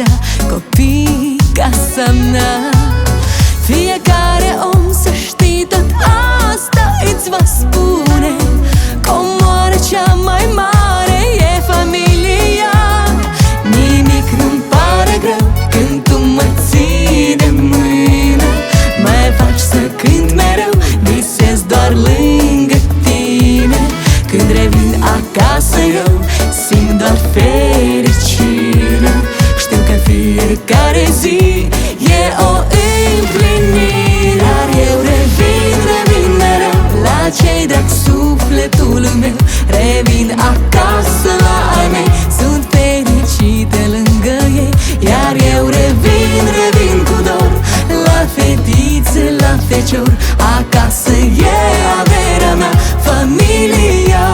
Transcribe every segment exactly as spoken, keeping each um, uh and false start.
mea, copii, casa mea. Fiecare om să știi tot asta îți va spune, comoara cea mai mare e familia. Nimic nu-mi pare greu când tu mă ții de mână, mă faci să cânt mereu, visez doar lângă tine. Când revin acasă eu simt doar fericire, știu că fiecare zi e o împlinire. Dar eu revin, revin mereu la cei dragi sufletul meu, revin acasă la ai mei, sunt fericite lângă ei. Iar eu revin, revin cu dor la fetițe, la fecior, acasă e averea mea, familia.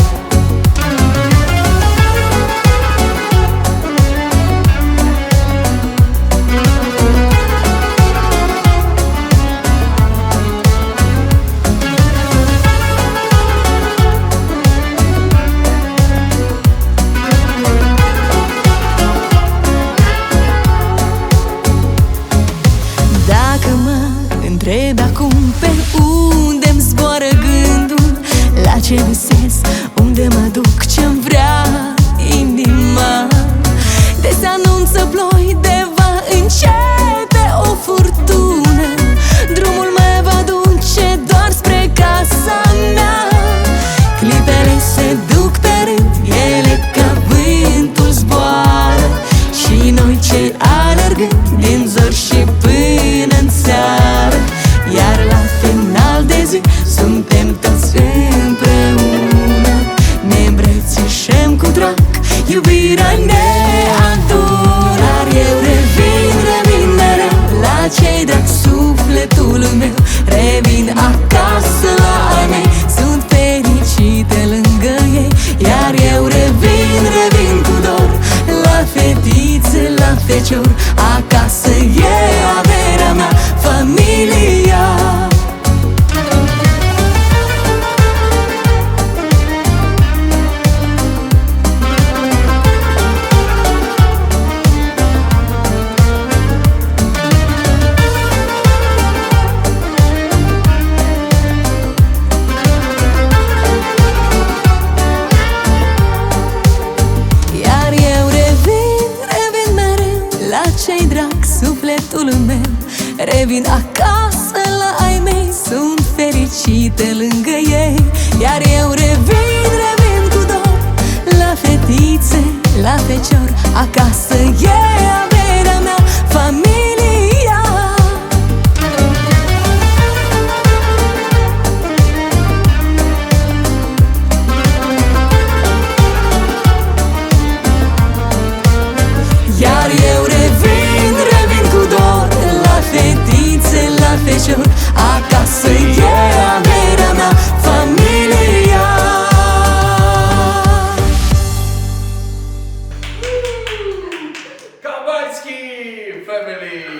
Dacă mă întrebi acum pe unde-mi zboară gândul, la ce visez, unde mă duc, ce-mi vrea inima, de se anunță ploi, de va începe o furtună, drumul mă va duce doar spre casa mea. Clipele se duc pe rând, ele ca vântul zboară, și noi cei alergând din zor și până-n seară. Iar la final de zi suntem toți împreună, ne îmbrățișăm cu drag, iubirea ne adună. Dar eu revin, revin mereu la cei dragi sufletul meu, revin acasă la ai mei, sunt fericite lângă ei. Iar eu revin, revin cu dor la fetițe, la fecior, acasă e averea mea, familia. Cei drag sufletul meu, revin acasă la ai mei, sunt fericite lângă ei. Iar eu revin, revin cu dor la fetițe, la fecior, acasă e averea mea, familia. Iar eu revin, revin cu dor la fetițe, la fecior, acasă e averea mea, familia. Kabalski family!